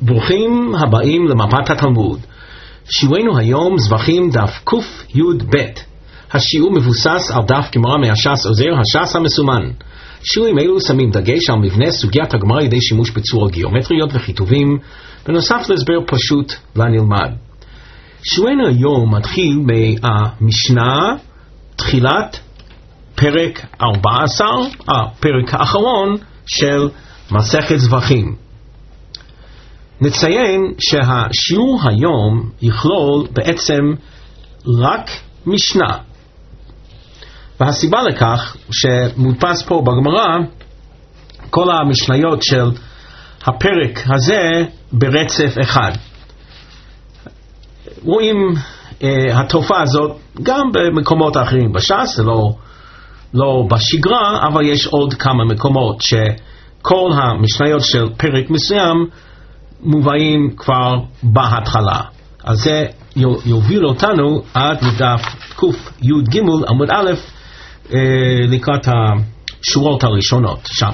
ברוכים הבאים למפת התלמוד. שיעורנו היום זבחים דף ק"י"ב. השיעור מבוסס על דף גמרא מהש"ס עוזר הש"ס המסומן. שיעורים אלו שמים דגש על מבנה סוגיית הגמרא על ידי שימוש בצורות גיאומטריות וכיתובים, בנוסף להסבר פשוט לנלמד. שיעורנו היום מתחיל מהמשנה, תחילת פרק 14, הפרק האחרון של מסכת זבחים. נציין שהשיעור היום יכלול בעצם רק משנה, והסיבה לכך שמודפס פה בגמרא כל המשניות של הפרק הזה ברצף אחד. רואים התופעה הזאת גם במקומות אחרים בש"ס, זה לא בשגרה, אבל יש עוד כמה מקומות שכל המשניות של פרק מסוים מובאים כבר בהתחלה. אז זה יוביל אותנו עד לדף ק"י"ג עמוד א', לקראת השורות הראשונות שם.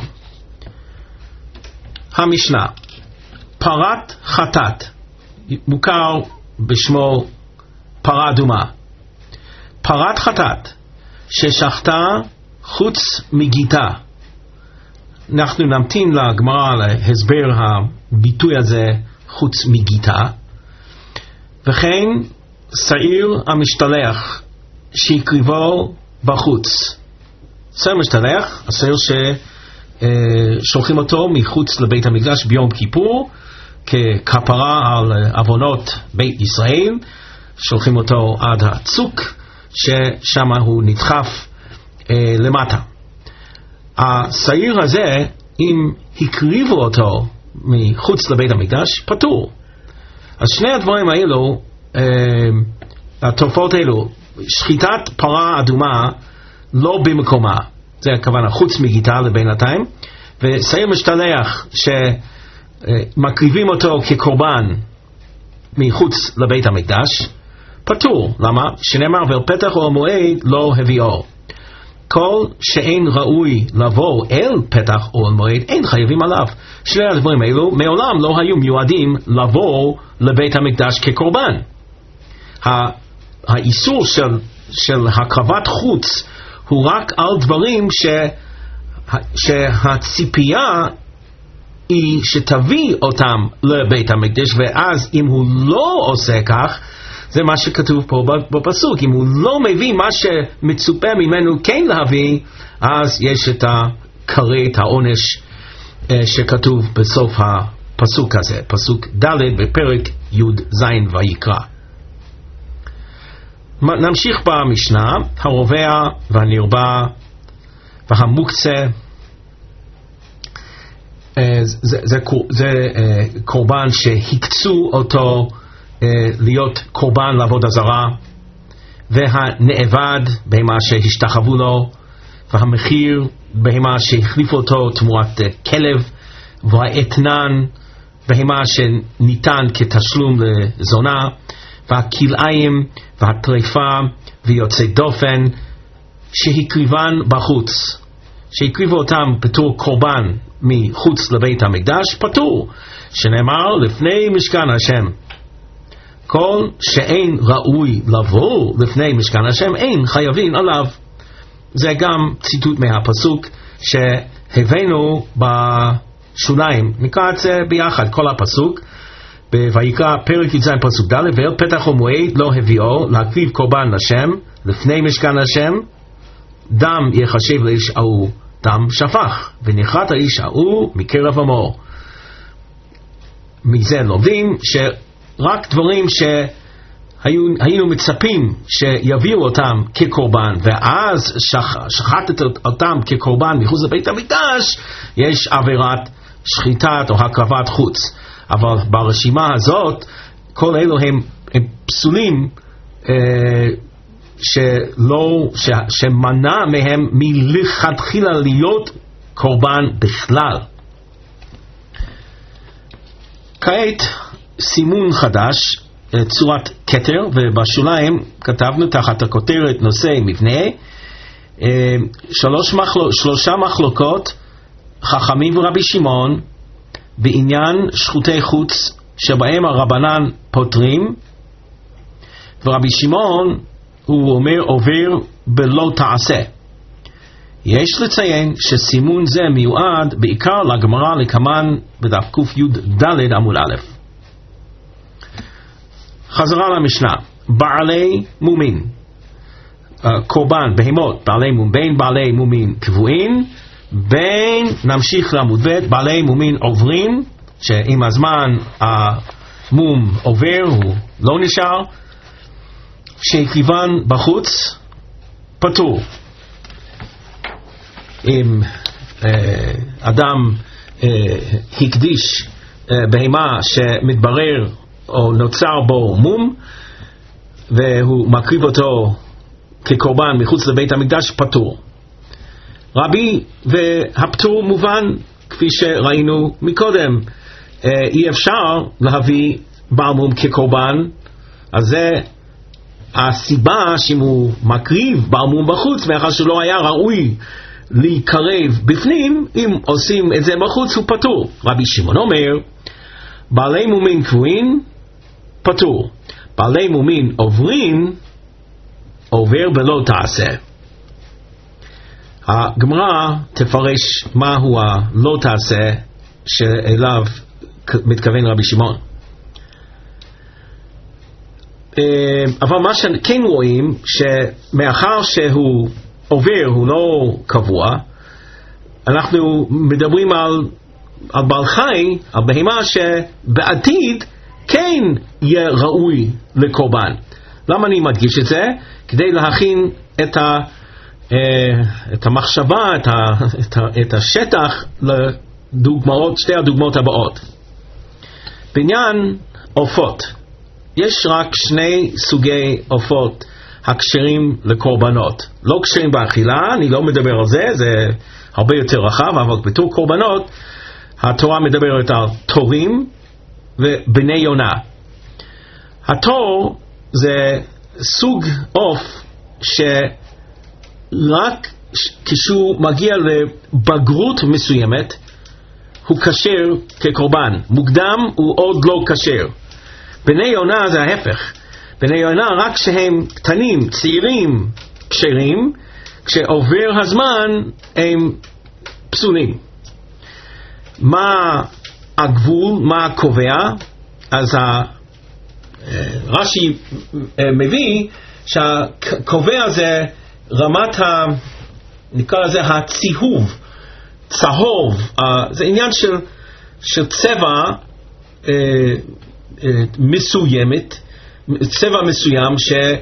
המשנה, פרת חטאת, מוכר בשמו פרה אדומה. פרת חטאת ששחטה חוץ מגיטה. אנחנו נמתין לגמרא להסבר הביטוי הזה חוץ מגיטה. וכן שעיר המשתלח שהקריבו בחוץ. שעיר משתלח, השעיר ששולחים אותו מחוץ לבית המקדש ביום כיפור ככפרה על עוונות בית ישראל, שולחים אותו עד הצוק ששם הוא נדחף למטה. השעיר הזה, אם הקריבו אותו מחוץ לבית המקדש, פטור. אז שני הדברים האלו, התופעות האלו, שחיטת פרה אדומה לא במקומה, זה הכוונה חוץ מגיטה לבינתיים, ושעיר משתלח שמקריבים אותו כקורבן מחוץ לבית המקדש, פטור. למה? שנאמר ואל פתח אוהל מועד לא הביאו. כל שאין ראוי לבוא אל פתח אוהל מועד אין חייבים עליו. שני הדברים האלו מעולם לא היו מיועדים לבוא לבית המקדש כקורבן. האיסור של הקרבת חוץ הוא רק על דברים שהציפייה היא שתביא אותם לבית המקדש, ואז אם הוא לא עושה כך, זה מה שכתוב פה בפסוק, אם הוא לא מביא מה שמצופה ממנו כן להביא, אז יש את הכרת העונש שכתוב בסוף הפסוק הזה, פסוק ד' בפרק י"ז ויקרא. נמשיך במשנה, הרובע והנרבע והמוקצה, זה קורבן שהקצו אותו להיות קורבן לעבודה זרה, והנאבד בהמה שהשתחוו לו, והמחיר בהמה שהחליפו אותו תמורת כלב, והאתנן בהמה שניתן כתשלום לזונה, והכלאיים והטריפה ויוצא דופן שהקריבן בחוץ, שהקריבו אותם בתור קורבן מחוץ לבית המקדש, פטור, שנאמר לפני משכן השם. כל שאין ראוי לבוא לפני משכן השם אין חייבים עליו. זה גם ציטוט מהפסוק שהבאנו בשוליים. נקרא את זה ביחד, כל הפסוק ויקרא פרק י"ז פסוק ד' ואל פתח המועד לא הביאו להקריב קורבן לשם לפני משכן השם, דם יחשב לאיש ההוא דם שפך, ונחרט האיש ההוא מקרב עמו. מזה לומדים שרק דברים שהיינו מצפים שיביאו אותם כקורבן, ואז שחטת אותם כקורבן מחוץ לבית המקדש, יש עבירת שחיטת או הקרבת חוץ. אבל ברשימה הזאת כל אלו הם פסולים, שמנע מהם מלכתחילה להיות קורבן בכלל. כעת סימון חדש, צורת כתר, ובשוליים כתבנו תחת הכותרת נושא מבנה, שלושה מחלוקות חכמים ורבי שמעון בעניין שחוטי חוץ שבהם הרבנן פותרים, ורבי שמעון הוא אומר עובר בלא תעשה. יש לציין שסימון זה מיועד בעיקר לגמרא לקמן בדף ק"ד עמוד א'. חזרה למשנה. בעלי מומין, קורבן, בהמות, בעלי מומין, בין בעלי מומין קבועים, בין, נמשיך לעמוד ב', בעלי מומין עוברים, שעם הזמן המום עובר, הוא לא נשאר, שהקריבן בחוץ, פטור. אם אדם הקדיש בהמה שמתברר או נוצר בו מום, והוא מקריב אותו כקורבן מחוץ לבית המקדש, פטור. רבי, והפטור מובן כפי שראינו מקודם, אי אפשר להביא בעל מום כקורבן, אז זה הסיבה שאם הוא מקריב בעל מום בחוץ, מאחר שלא היה ראוי להיקרב בפנים, אם עושים את זה בחוץ הוא פטור. רבי שמעון אומר בעלי מומין קבועים פטור, בעלי מומין עוברים עובר בלא תעשה. הגמרא תפרש מהו הלא תעשה שאליו מתכוון רבי שמעון. אבל מה שכן רואים, שמאחר שהוא עובר, הוא לא קבוע, אנחנו מדברים על בעל חי, על בהמה שבעתיד כן יהיה ראוי לקורבן. למה אני מדגיש את זה? כדי להכין את המחשבה, את השטח לדוגמאות, שתי הדוגמאות הבאות. בעניין עופות, יש רק שני סוגי עופות הכשרים לקורבנות. לא כשרים באכילה, אני לא מדבר על זה, זה הרבה יותר רחב, אבל בתור קורבנות התורה מדברת על תורים ובני יונה. התור זה סוג עוף שרק כשהוא מגיע לבגרות מסוימת הוא כשר כקורבן, מוקדם הוא עוד לא כשר. בני יונה זה ההפך, בני יונה רק כשהם קטנים, צעירים, כשרים, כשעובר הזמן הם פסולים. מה הגבול, מה הקובע? אז רש"י מביא שהקובע זה רמת נקרא לזה הציהוב, צהוב, זה עניין של צבע מסוימת, צבע מסוים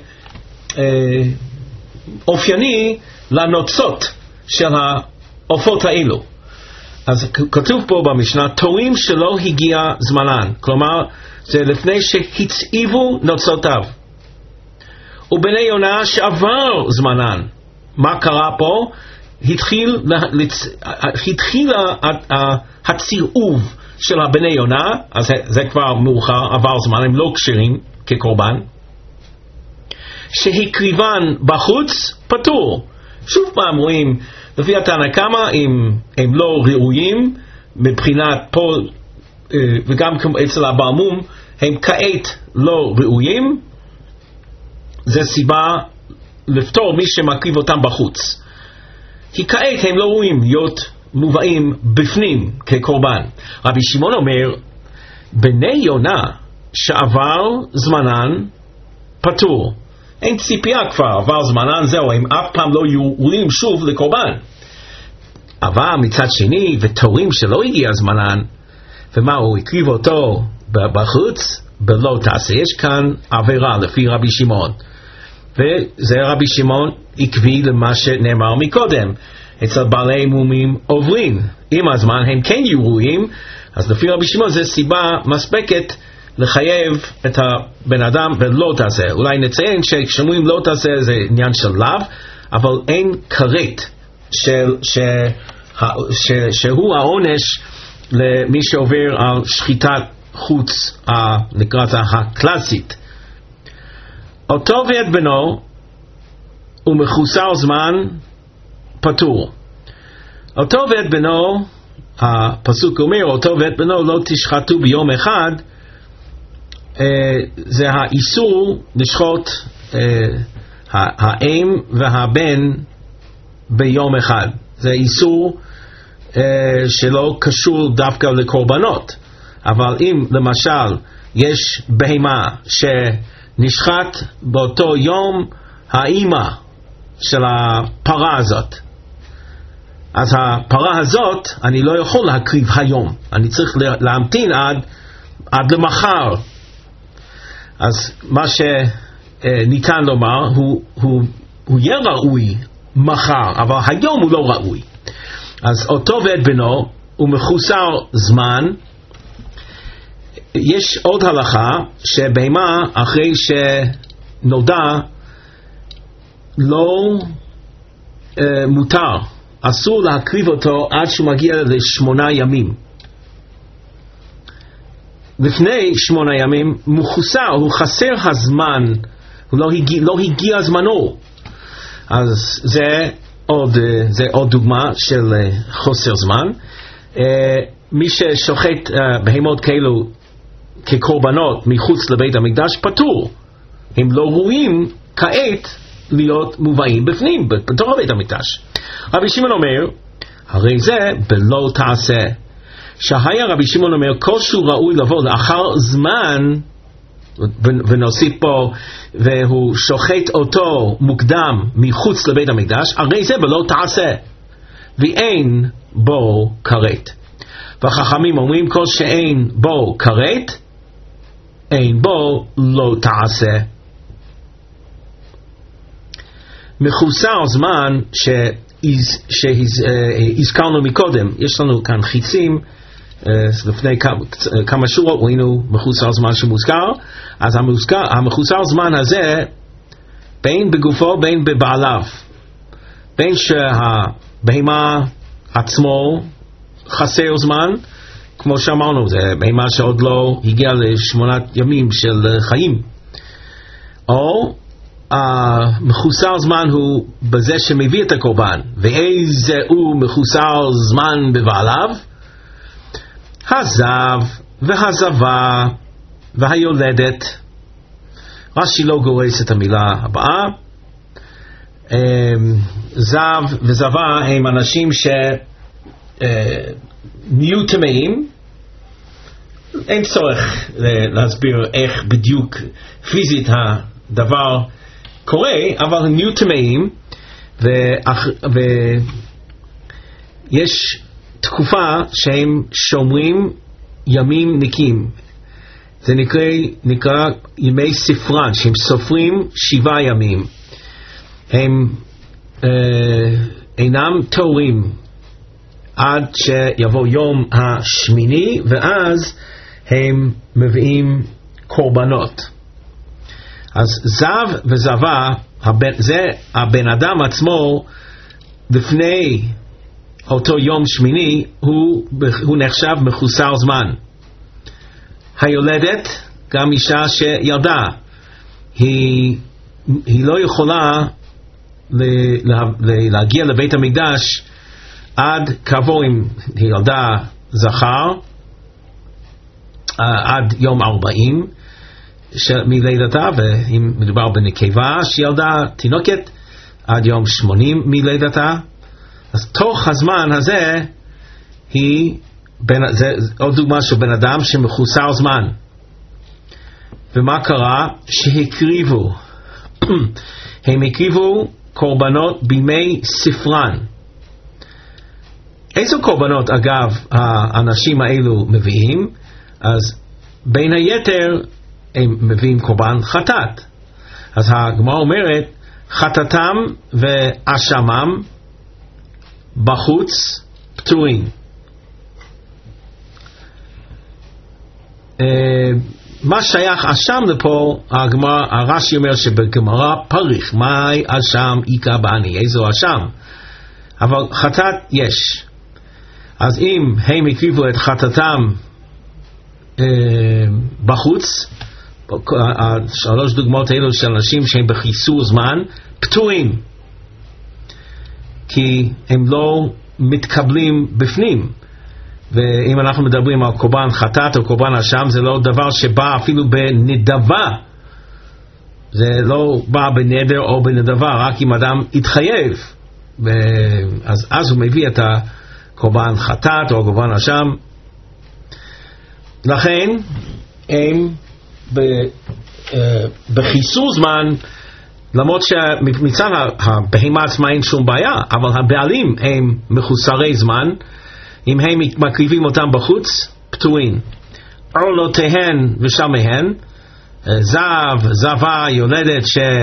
שאופייני לנוצות של העופות האלו. אז כתוב פה במשנה תורים שלא הגיע זמנן, כלומר זה לפני שהצעיבו נוצותיו, ובני יונה שעבר זמנן. מה קרה פה? התחיל הציעוב של הבני יונה, אז זה כבר מאוחר, עבר זמן, הם לא כשרים כקורבן. שהקריבן בחוץ פטור. שוב פעם רואים לפי התנא קמא, אם הם לא ראויים מבחינת פה, וגם אצל הבעל מום הם כעת לא ראויים, זה סיבה לפטור מי שמקריב אותם בחוץ, כי כעת הם לא ראויים להיות מובאים בפנים כקורבן. רבי שמעון אומר בני יונה שעבר זמנן פטור, אין ציפייה כבר, עבר זמנן, זהו, הם אף פעם לא יהיו ראויים שוב לקורבן. אבל מצד שני, ותורים שלא הגיע זמנן, ומה, הוא הקריב אותו בחוץ, בלא תעשה. יש כאן עבירה לפי רבי שמעון, וזה רבי שמעון עקבי למה שנאמר מקודם, אצל בעלי מומים עוברים, עם הזמן הם כן יהיו ראויים. אז לפי רבי שמעון זה סיבה מספקת לחייב את הבן אדם ולא תעשה. אולי נציין שכשאומרים לא תעשה זה עניין של לאו, אבל אין כרת שהוא העונש למי שעובר על שחיטת חוץ לקראת הקלאסית. אותו ואת בנו ומחוסר זמן פטור. אותו ואת בנו, הפסוק אומר אותו ואת בנו לא תשחטו ביום אחד, זה האיסור לשחוט האם והבן ביום אחד. זה איסור שלא קשור דווקא לקורבנות, אבל אם למשל יש בהמה שנשחט באותו יום האימא של הפרה הזאת, אז הפרה הזאת אני לא יכול להקריב היום, אני צריך להמתין עד למחר. אז מה שניתן לומר הוא יהיה ראוי מחר, אבל היום הוא לא ראוי. אז אותו ואת בנו הוא מחוסר זמן. יש עוד הלכה שבהמה אחרי שנודע לא מותר, אסור להקריב אותו עד שהוא מגיע ל8 ימים. לפני 8 ימים מחוסר, הוא חסר הזמן, הוא לא הגיע זמנו. אז זה עוד דוגמה של חוסר זמן. מי ששוחט בהמות כאלו כקורבנות מחוץ לבית המקדש פטור, הם לא ראויים כעת להיות מובאים בפנים בתוך בית המקדש. רבי שמעון אומר, הרי זה בלא תעשה. שהיה רבי שמעון אומר, כל שהוא ראוי לבוא לאחר זמן, ונוסיף פה, והוא שוחט אותו מוקדם מחוץ לבית המקדש, הרי זה בלא תעשה, ואין בו כרת. והחכמים אומרים, כל שאין בו כרת, אין בו לא תעשה. מחוסר זמן שהזכרנו מקודם, יש לנו כאן חיצים, לפני כמה שורות ראינו מחוסר זמן שמוזכר. אז המחוסר זמן הזה בין בגופו בין בבעליו, בין שהבהמה עצמו חסר זמן, כמו שאמרנו, זה בהמה שעוד לא הגיע ל8 ימים של חיים, או המחוסר זמן הוא בזה שמביא את הקורבן. ואיזה הוא מחוסר זמן בבעליו? הזב והזבה והיולדת. רש"י לא גורס את המילה הבאה. זב וזבה הם אנשים שנהיו טמאים. אין צורך להסביר איך בדיוק פיזית הדבר קורה, אבל הם נהיו טמאים, ויש תקופה שהם שומרים ימים נקיים. זה נקרא ימי ספרן, שהם סופרים 7 ימים. הם אינם טהורים עד שיבוא יום השמיני, ואז הם מביאים קורבנות. אז זב וזבה, זה הבן אדם עצמו לפני אותו יום שמיני, הוא נחשב מחוסר זמן. היולדת, גם אישה שילדה, היא לא יכולה להגיע לבית המקדש עד כעבור, אם היא ילדה זכר, עד יום 40 מלידתה, ואם מדובר בנקבה שילדה תינוקת, עד יום 80 מלידתה. אז תוך הזמן הזה זה עוד דוגמה של בן אדם שמחוסר זמן. ומה קרה? שהקריבו הם הקריבו קורבנות בימי ספרן. איזה קורבנות אגב האנשים האלו מביאים? אז בין היתר הם מביאים קורבן חטאת. אז הגמרא אומרת, חטאתם ואשמם בחוץ פטורים. מה שייך אשם לפה? הרש"י אומר שבגמרא פריך, מהי אשם איכא בעני, איזו אשם? אבל חטאת יש. אז אם הם הקריבו את חטאתם בחוץ, 3 דוגמאות האלו של אנשים שהם בחיסור זמן, פטורים, כי הם לא מתקבלים בפנים. ואם אנחנו מדברים על קורבן חטאת או קורבן אשם, זה לא דבר שבא אפילו בנדבה, זה לא בא בנדר או בנדבה, רק אם אדם התחייב, אז הוא מביא את הקורבן חטאת או קורבן אשם. לכן הם בחיסור זמן, למרות שמצד הבהמה עצמה אין שום בעיה, אבל הבעלים הם מחוסרי זמן, אם הם מקריבים אותם בחוץ, פטורים. עורלותיהן ושלמיהן, זבה, יולדת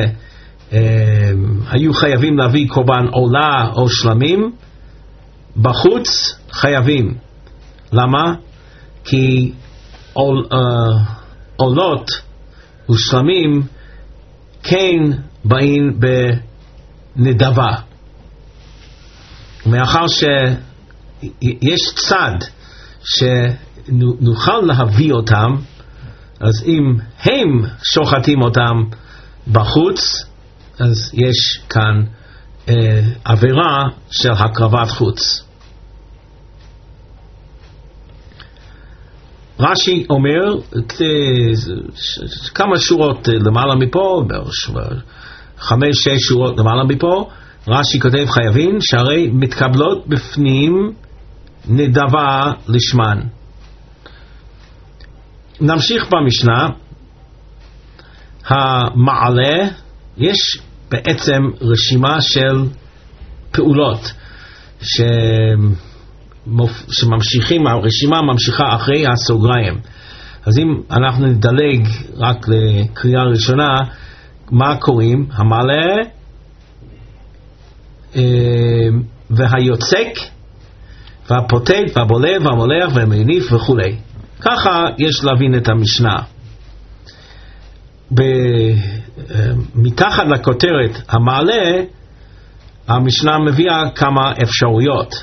שהיו חייבים להביא קורבן עולה או שלמים, בחוץ חייבים. למה? כי עולות ושלמים כן באים בנדבה. מאחר שיש צד שנוכל להביא אותם, אז אם הם שוחטים אותם בחוץ, אז יש כאן עבירה של הקרבת חוץ. רש"י אומר כמה שורות למעלה מפה, 5-6 שורות למעלה מפה, רש"י כותב חייבים שהרי מתקבלות בפנים נדבה לשמן. נמשיך במשנה. המעלה, יש בעצם רשימה של פעולות שממשיכים, הרשימה ממשיכה אחרי הסוגריים. אז אם אנחנו נדלג רק לקריאה ראשונה, מה קוראים? המעלה והיוצק והפוטט והבולה והמולח והמניף וכו'. ככה יש להבין את המשנה. מתחת לכותרת המעלה, המשנה מביאה כמה אפשרויות.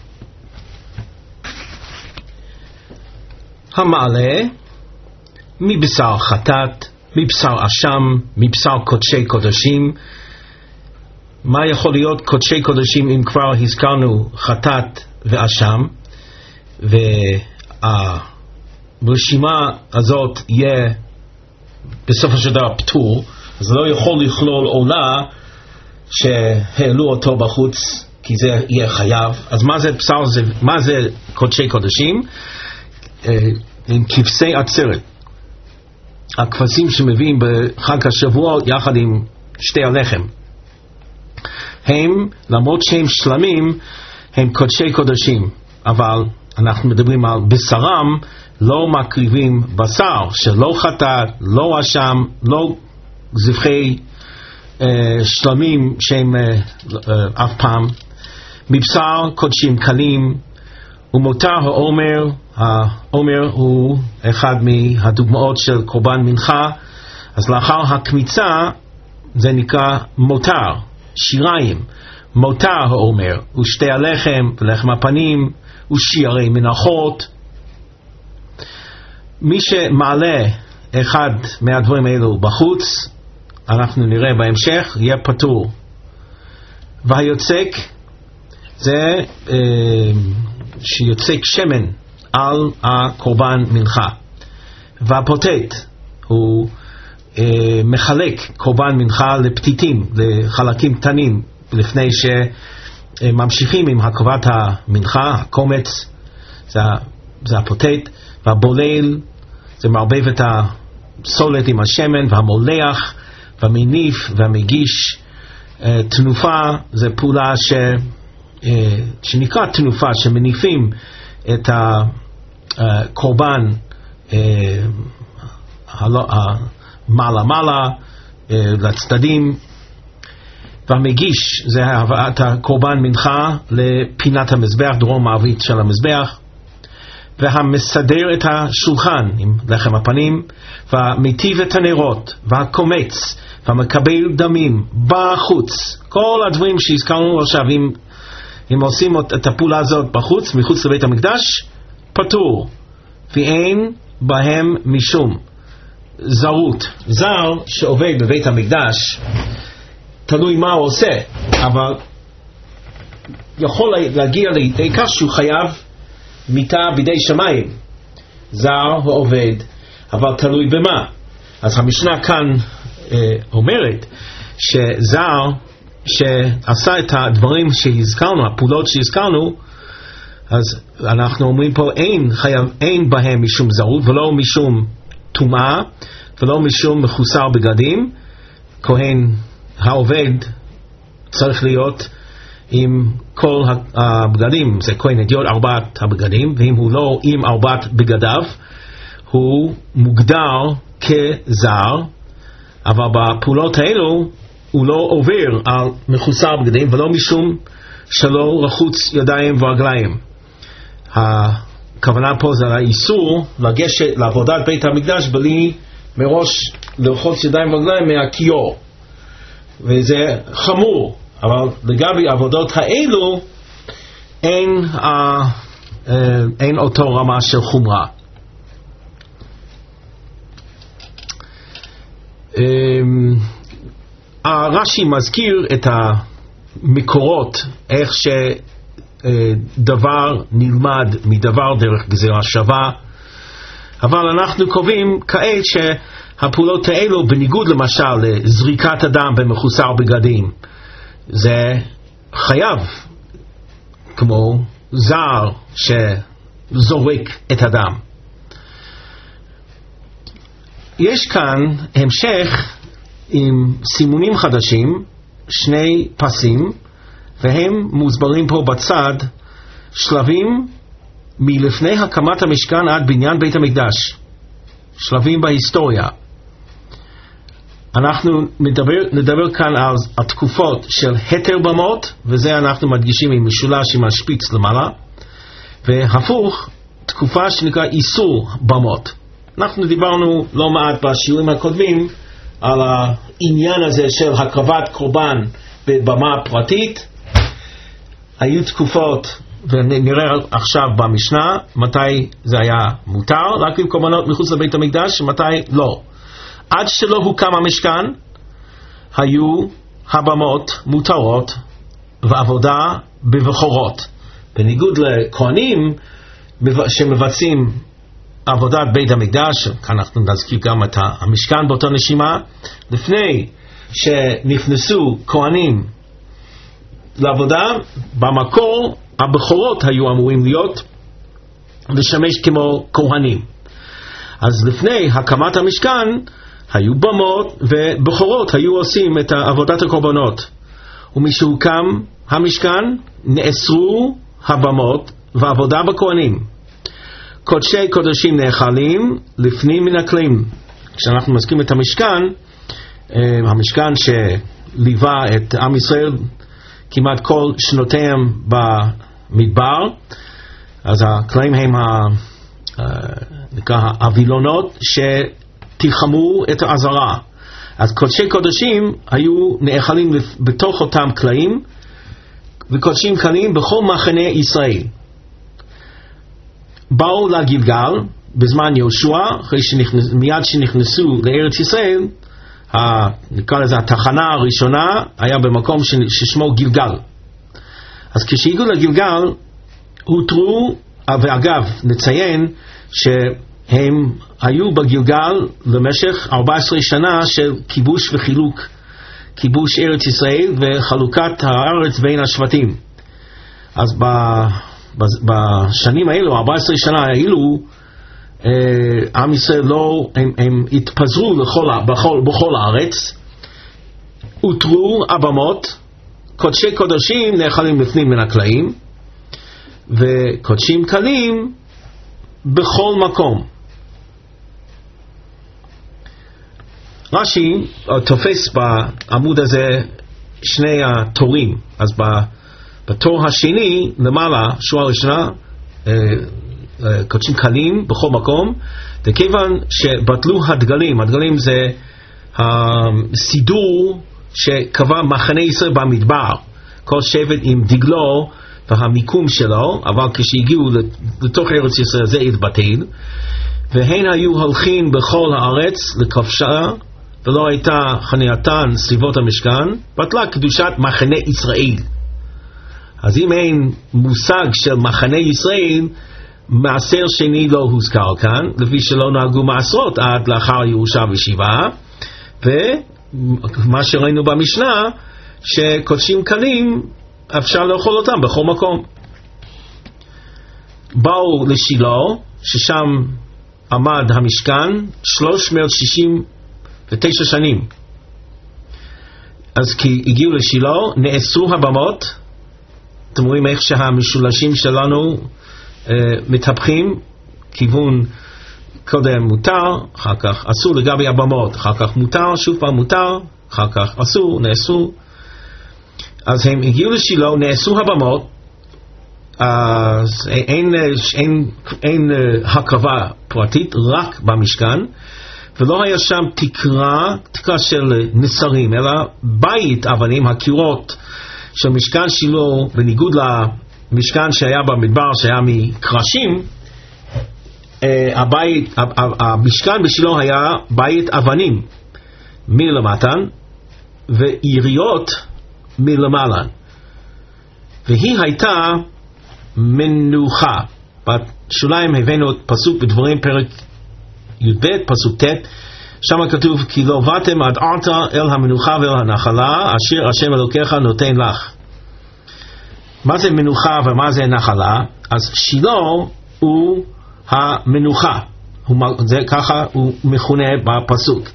המעלה מבשר חטאת, מבשר אשם, מבשר קודשי קודשים. מה יכול להיות קודשי קודשים אם כבר הזכרנו חטאת ואשם? והרשימה הזאת יהיה בסופו של דבר פטור, אז לא יכול לכלול עולה שהעלו אותו בחוץ, כי זה יהיה חייב. אז מה זה בשר, מה זה קודשי קודשים? עם כבשי עצרת, הכבשים שמביאים בחג השבוע יחד עם שתי הלחם, הם, למרות שהם שלמים, הם קודשי קודשים. אבל אנחנו מדברים על בשרם, לא מקריבים בשר שלא חטאת, לא אשם, לא זבחי שלמים שהם אף פעם. מבשר קודשים קלים, ומותר העומר. העומר הוא אחד מהדוגמאות של קורבן מנחה, אז לאחר הקמיצה זה נקרא מותר, שיריים. מותר העומר, ושתי הלחם ולחם הפנים ושיערי מנחות. מי שמעלה אחד מהדברים האלו בחוץ, אנחנו נראה בהמשך, יהיה פטור. והיוצק זה שיוצק שמן על הקורבן מנחה. והפוטט הוא מחלק קורבן מנחה לפתיתים, לחלקים קטנים, לפני שממשיכים עם הקרבת המנחה. הקומץ זה הפוטט, והבולל זה מערבב את הסולת עם השמן, והמולח והמניף והמגיש. תנופה זה פעולה שנקרא תנופה, שמניפים את הקורבן מעלה לצדדים, והמגיש זה הבאת הקורבן מנחה לפינת המזבח, דרום מערבית של המזבח, והמסדר את השולחן עם לחם הפנים, והמטיב את הנרות, והקומץ, והמקבל דמים בחוץ. כל הדברים שהזכרנו עכשיו, אם עושים את הפעולה הזאת בחוץ, מחוץ לבית המקדש, פטור, ואין בהם משום זרות. זר שעובד בבית המקדש, תלוי מה הוא עושה, אבל יכול להגיע לידי כך שהוא חייב מיטה בידי שמיים, זר ועובד, אבל תלוי במה. אז המשנה כאן אומרת שזר שעשה את הדברים שהזכרנו, הפעולות שהזכרנו, אז אנחנו אומרים פה אין בהם משום זרות ולא משום טומאה ולא משום מחוסר בגדים. כהן העובד צריך להיות עם כל הבגדים, זה כהן הדיוט 4 הבגדים, ואם הוא לא עם 4 בגדיו הוא מוגדר כזר, אבל בפעולות האלו הוא לא עובר על מחוסר בגדים ולא משום שלא רחוץ ידיים ורגליים. הכוונה פה זה האיסור לגשת לעבודת בית המקדש בלי מראש לרחוץ ידיים ורגליים מהכיור, וזה חמור. אבל לגבי העבודות האלו אין אותו רמה של חומרה. הרש"י מזכיר את המקורות, איך שדבר נלמד מדבר דרך גזירה שווה, אבל אנחנו קובעים כעת שהפעולות האלו, בניגוד למשל לזריקת אדם במחוסר בגדים, זה חייב כמו זר שזורק את הדם. יש כאן המשך עם סימונים חדשים, 2 פסים, והם מוסברים פה בצד, שלבים מלפני הקמת המשכן עד בניין בית המקדש, שלבים בהיסטוריה. אנחנו נדבר כאן על התקופות של היתר במות, וזה אנחנו מדגישים עם משולש עם השפיץ למעלה, והפוך, תקופה שנקרא איסור במות. אנחנו דיברנו לא מעט בשיעורים הקודמים על העניין הזה של הקרבת קורבן בבמה פרטית. היו תקופות, ונראה עכשיו במשנה, מתי זה היה מותר להקריב קורבנות מחוץ לבית המקדש, מתי לא. עד שלא הוקם המשכן, היו הבמות מותרות ועבודה בבכורות. בניגוד לכהנים שמבצעים עבודת בית המקדש, כאן אנחנו נזכיר גם את המשכן באותה נשימה, לפני שנכנסו כהנים לעבודה, במקור הבכורות היו אמורים להיות לשמש כמו כהנים. אז לפני הקמת המשכן היו במות ובכורות היו עושים את עבודת הקורבנות, ומשהוקם המשכן נאסרו הבמות ועבודה בכהנים. קודשי קודשים נאכלים לפנים מן הכלים. כשאנחנו מזכירים את המשכן, המשכן שליווה את עם ישראל כמעט כל שנותיהם במדבר, אז הכלים הם נקרא הווילונות שתלחמו את העזרה. אז קודשי קודשים היו נאכלים בתוך אותם כלים, וקודשים כלים בכל מחנה ישראל. באו לגילגל בזמן יהושע, מיד שנכנסו לארץ ישראל, נקרא לזה התחנה הראשונה היה במקום ששמו גילגל. אז כשהגיעו לגילגל הותרו, ואגב נציין שהם היו בגילגל למשך 14 שנה של כיבוש וחילוק, כיבוש ארץ ישראל וחלוקת הארץ בין השבטים. אז בשנים האלו, 14 שנה האלו, עם ישראל לא, הם התפזרו בכל הארץ, הותרו הבמות, קודשי קודשים נאכלים לפנים מן הכלים, וקודשים כלים בכל מקום. רש"י תופס בעמוד הזה 2 התורים. אז בתור השני למעלה, שורה ראשונה, קודשים כלים בכל מקום, וכיוון שבטלו הדגלים, הדגלים זה הסידור שקבע מחנה ישראל במדבר, כל שבט עם דגלו והמיקום שלו, אבל כשהגיעו לתוך ארץ ישראל זה התבטל, והן היו הולכים בכל הארץ לכבשה, ולא הייתה חנייתן סביבות המשכן, בטלה קדושת מחנה ישראל. אז אם אין מושג של מחנה ישראל, מעשר שני לא הוזכר כאן, לפי שלא נהגו מעשרות עד לאחר ירושה ושיבה, ומה שראינו במשנה, שקודשים קלים אפשר לאכול אותם בכל מקום. באו לשילה, ששם עמד המשכן 369 שנים. אז כי הגיעו לשילה, נאסרו הבמות. אתם רואים איך שהמשולשים שלנו מתהפכים, כיוון קודם מותר, אחר כך אסור לגבי הבמות, אחר כך מותר, שוב פעם מותר, אחר כך אסור, נאסרו. אז הם הגיעו לשילה, נאסרו הבמות, אז אין הקרבה פרטית, רק במשכן, ולא היה שם תקרה של נסרים, אלא בית אבנים, הקירות של משכן שילה, בניגוד למשכן שהיה במדבר, שהיה מקרשים, המשכן בשילה היה בית אבנים מלמטן, ויריות מלמעלה. והיא הייתה מנוחה. בשוליים הבאנו פסוק בדברים פרק י"ב, פסוק ט', שם כתוב כי לא באתם עד ארצה אל המנוחה ואל הנחלה אשר השם אלוקיך נותן לך. מה זה מנוחה ומה זה נחלה? אז שילה הוא המנוחה, זה ככה הוא מכונה בפסוק.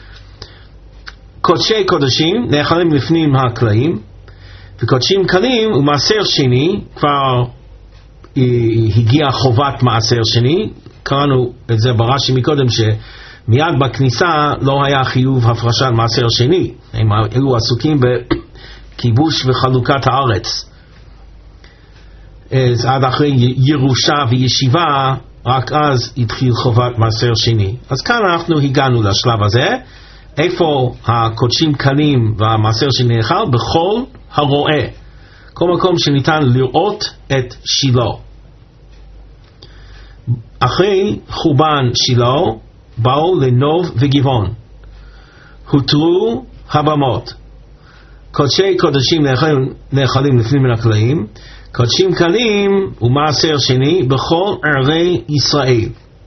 קודשי קודשים נאכלים לפנים הקלעים, וקודשים קלים ומעשר שני, כבר הגיע חובת מעשר שני. קראנו את זה ברש"י מקודם, שמיד בכניסה לא היה חיוב הפרשת מעשר שני, הם היו עסוקים בכיבוש וחלוקת הארץ. אז עד אחרי ירושה וישיבה, רק אז התחיל חובת מעשר שני. אז כאן אנחנו הגענו לשלב הזה, איפה הקודשים קלים והמעשר שני נאכל? בכל הרואה, כל מקום שניתן לראות את שילה. אחרי חורבן שילה באו לנוב וגבעון, הותרו הבמות. קודשי קודשים נאכלים לפנים מן הקלעים, קודשים קלים ומעשר שני בכל ערי ישראל.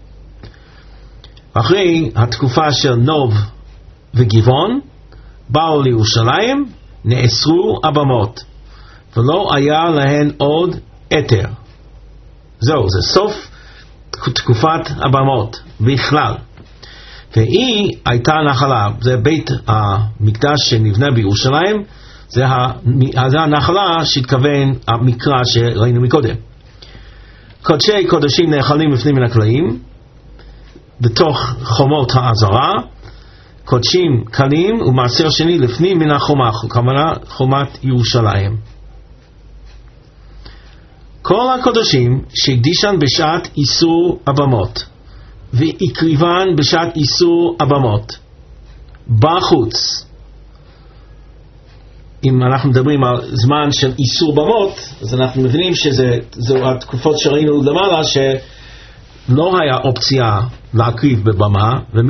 אחרי התקופה של נוב וגבעון באו לירושלים, נאסרו הבמות, ולא היה להן עוד היתר. זהו, זה סוף תקופת הבמות בכלל. והיא הייתה נחלה, זה בית המקדש שנבנה בירושלים, זה הנחלה שהתכוון המקרא שראינו מקודם. קודשי קודשים נאכלים לפנים מן הקלעים, בתוך חומות העזרה, קודשים קלים ומעשר שני לפנים מן החומה, כמובן חומת ירושלים. כל הקודשים שהקדישן בשעת איסור הבמות והקריבן בשעת איסור הבמות בחוץ. אם אנחנו מדברים על זמן של איסור במות, אז אנחנו מבינים שזו התקופות שראינו למעלה, שלא היה אופציה להקריב בבמה,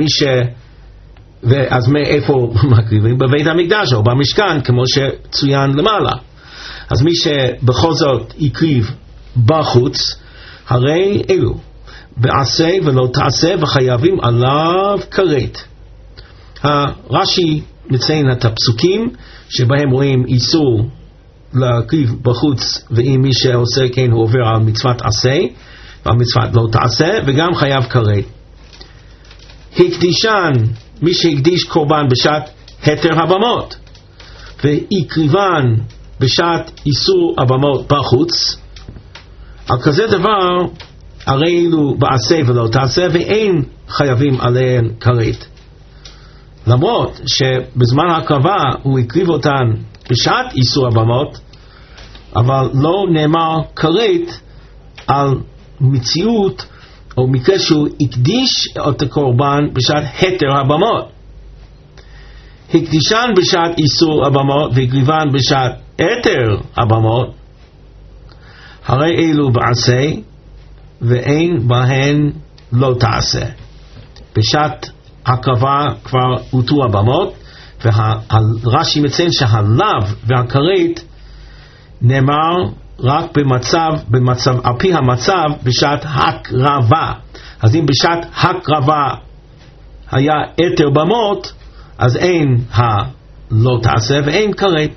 אז מאיפה מקריבים? בבית המקדש או במשכן, כמו שצוין למעלה. אז מי שבכל זאת יקריב בחוץ, הרי אלו בעשה ולא תעשה וחייבים עליו כרת. הרש"י מציין את הפסוקים שבהם רואים איסור להקריב בחוץ, ואם מי שעושה כן הוא עובר על מצוות עשה ועל מצוות לא תעשה, וגם חייב כרת. הקדישן, מי שהקדיש קורבן בשעת היתר הבמות והקריבן בשעת איסור הבמות בחוץ, על כזה דבר הרי אלו בעשה ולא תעשה ואין חייבים עליהן כרת. למרות שבזמן ההקרבה הוא הקריב אותן בשעת איסור הבמות, אבל לא נאמר כרת על מציאות או מקרה שהוא הקדיש את הקורבן בשעת היתר הבמות. הקדישן בשעת איסור הבמות והקריבן בשעת היתר הבמות, הרי אלו בעשה ואין בהן לא תעשה. בשעת הקרבה כבר הותרו הבמות, והרש"י מציין שהלאו והכרת נאמר רק במצב, על פי המצב בשעת הקרבה. אז אם בשעת הקרבה היה יתר במות, אז אין לא תעשה ואין קרב.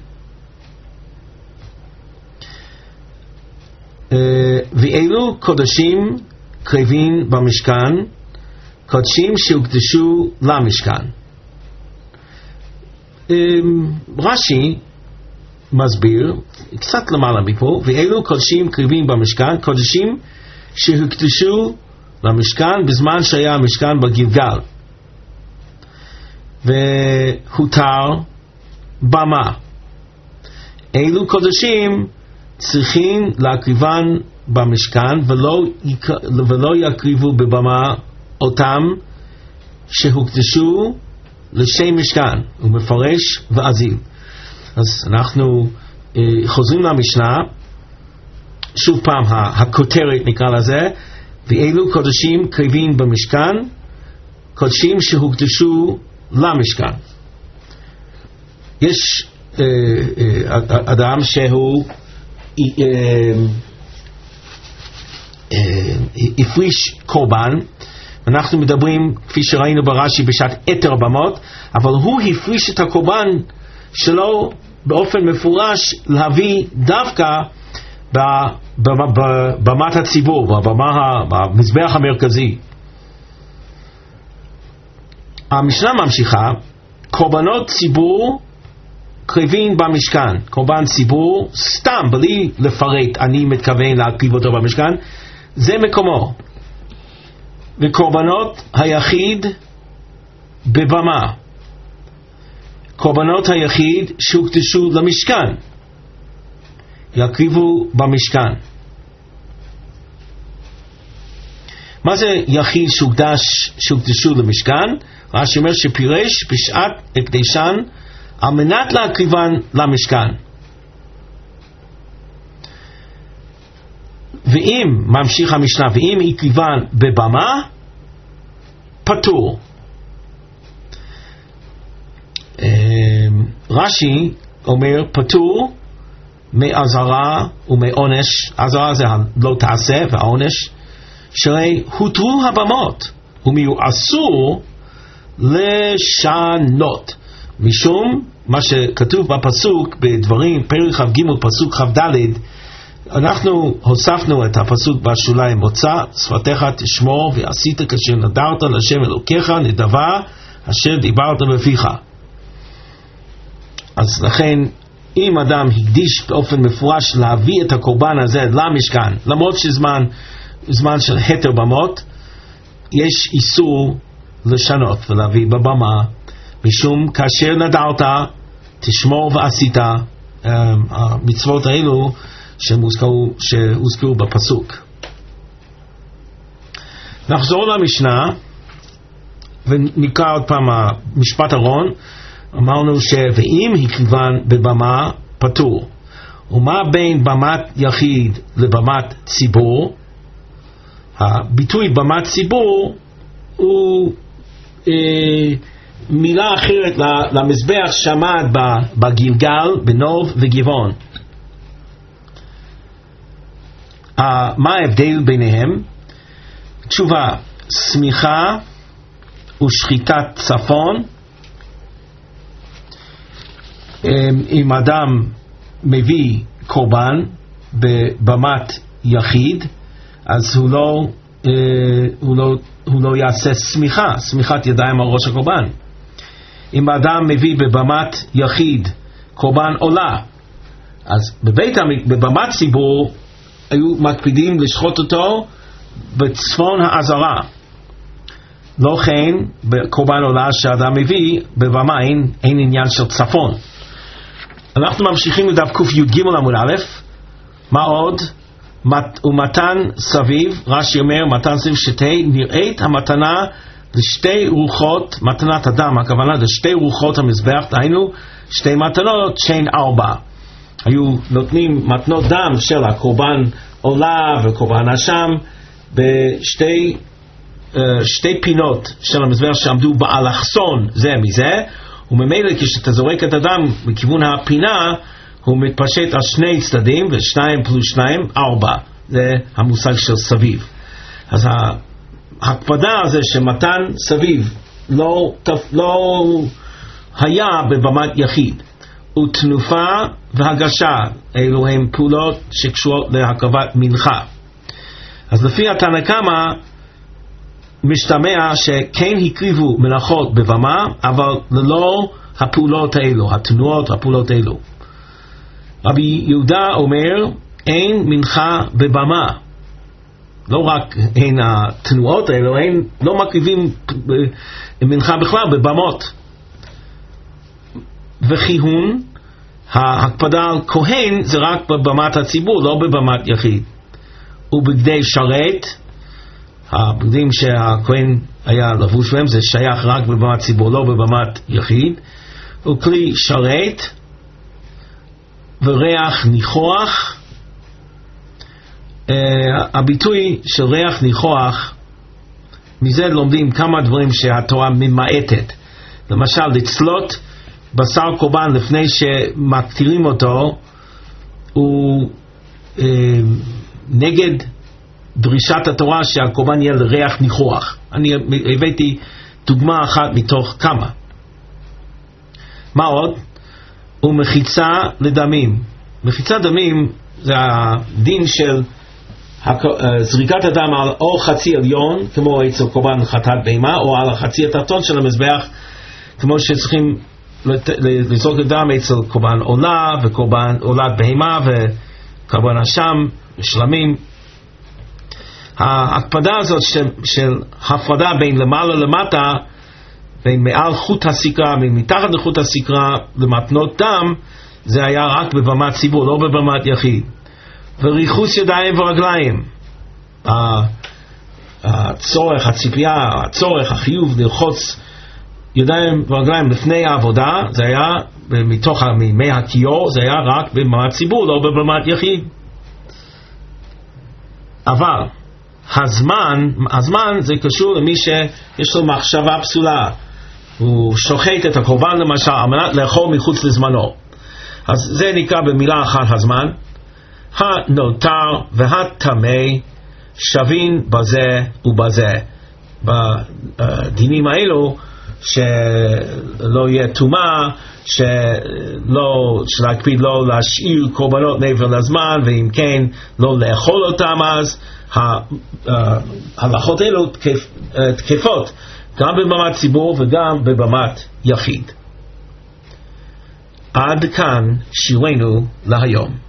ואלו קודשים קרבים במשכן, קודשים שהוקדשו למשכן. רש"י מסביר קצת למעלה מפה, ואלו קודשים קרבים במשכן, קודשים שהוקדשו למשכן בזמן שהיה המשכן בגילגל, והותר במה. אלו קודשים צריכים להקריבן במשכן, ולא יקריבו בבמה אותם שהוקדשו לשם משכן. הוא מפרש ואזיל. אז אנחנו חוזרים למשנה, שוב פעם הכותרת נקרא לזה, ואלו קודשים קרבים במשכן, קודשים שהוקדשו למשכן. יש אדם שהוא הפריש קורבן, אנחנו מדברים כפי שראינו ברש"י בשעת יתר במות, אבל הוא הפריש את הקורבן שלו באופן מפורש להביא דווקא במת הציבור, במזבח המרכזי. המשנה ממשיכה, קורבנות ציבור קרבים במשכן. קורבן ציבור סתם בלי לפרט אני מתכוון להקריב אותו במשכן, זה מקומו. וקורבנות היחיד בבמה, קורבנות היחיד שהוקדשו למשכן יקריבו במשכן. מה זה יחיד שהוקדשו למשכן? רש"י אומר שפירש בשעת הקדשן על מנת להקריבן למשכן. ואם, ממשיך המשנה, ואם יקריבן בבמה, פטור. רש"י אומר פטור מאזהרה ומעונש. אזהרה זה לא תעשה, והעונש שהרי הותרו הבמות ומיועשו לשנות, משום מה שכתוב בפסוק בדברים פרק כ"ג פסוק כ"ד. אנחנו הוספנו את הפסוק בשוליים, מוצא שפתיך תשמור ועשית כאשר נדרת להשם אלוקיך נדבה אשר דיברת בפיך. אז לכן אם אדם הקדיש באופן מפורש להביא את הקורבן הזה למשכן, למרות שזמן של יתר במות, יש איסור לשנות ולהביא בבמה, משום כאשר נדרת תשמור ועשית, המצוות האלו שהוזכרו בפסוק. נחזור למשנה ונקרא עוד פעם המשפט האחרון. אמרנו ואם הקריבן בבמה פטור. ומה בין במת יחיד לבמת ציבור? הביטוי במת ציבור הוא מילה אחרת למזבח שעמד בגילגל, בנוב וגבעון. מה ההבדל ביניהם? תשובה, סמיכה ושחיקת צפון. אם אדם מביא קורבן בבמת יחיד, אז הוא לא יעשה סמיכת ידיים על ראש הקורבן. אם אדם מביא בבמת יחיד קורבן עולה, אז בבמת ציבור היו מקפידים לשחוט אותו בצפון העזרה. לא כן בקורבן עולה שאדם מביא בבמה אין עניין של צפון. אנחנו ממשיכים לדף ק"ג עמוד א'. מה עוד? ומתן סביב, רש"י אומר מתן סביב שתהי נראית המתנה לשתי רוחות, מתנת אדם, הכוונה לשתי רוחות המזבח, דהיינו שתי מתנות שהן 4. היו נותנים מתנות דם של הקורבן עולה וקורבן אשם בשתי פינות של המזבח שעמדו באלכסון זה מזה, וממילא כשאתה זורק את הדם בכיוון הפינה, הוא מתפשט על שני צדדים, ו2 פלוס 2, 4. זה המושג של סביב. אז ההקפדה הזה שמתן סביב לא היה בבמת יחיד, ותנופה והגשה, אלו הם פעולות שקשורות להקרבת מנחה. אז לפי התנא קמא משתמע שכן הקריבו מנחות בבמה, אבל ללא הפעולות האלו, התנועות, הפעולות האלו. רבי יהודה אומר, אין מנחה בבמה. לא רק אין התנועות האלו, לא מקריבים מנחה בכלל בבמות. וכיהון, ההקפדה על כהן זה רק בבמת הציבור, לא בבמת יחיד. ובגדי שרת, הבגדים שהכהן היה לבוש בהם, זה שייך רק בבמת ציבור, לא בבמת יחיד. וכלי שרת, וריח ניחוח. הביטוי של ריח ניחוח, מזה לומדים כמה דברים שהתורה ממעטת. למשל, לצלות בשר קורבן לפני שמקטירים אותו, הוא נגד דרישת התורה שהקורבן יהיה לריח ניחוח. אני הבאתי דוגמה אחת מתוך כמה. מה עוד? ומחיצה לדמים. מחיצת דמים זה הדין של זריקת הדם על או חצי עליון, כמו אצל קורבן חטאת בהמה, או על החצי התחתון של המזבח, כמו שצריכים לזרוק הדם אצל קורבן עולה וקורבן עולת בהמה וקורבן אשם ושלמים. ההקפדה הזאת של הפרדה בין למעלה למטה, בין מעל חוט הסקרה ומתחת לחוט הסקרה למתנות דם, זה היה רק בבמת ציבור, לא בבמת יחיד. וריחוס ידיים ורגליים, הצורך, הציפייה, הצורך, החיוב לרחוץ ידיים ורגליים לפני העבודה, זה היה מתוך מימי הכיור, זה היה רק בבמת ציבור, לא בבמת יחיד. אבל הזמן זה קשור למי שיש לו מחשבה פסולה, הוא שוחט את הקורבן למשל על מנת לאכול מחוץ לזמנו. אז זה נקרא במילה אחת הזמן. הנותר והטמא שווים בזה ובזה. בדינים האלו שלא יהיה טומאה, שלהקפיד לא להשאיר קורבנות מעבר לזמן, ואם כן לא לאכול אותם, אז ההלכות האלו תקפות גם בבמת ציבור וגם בבמת יחיד. עד כאן שירנו להיום.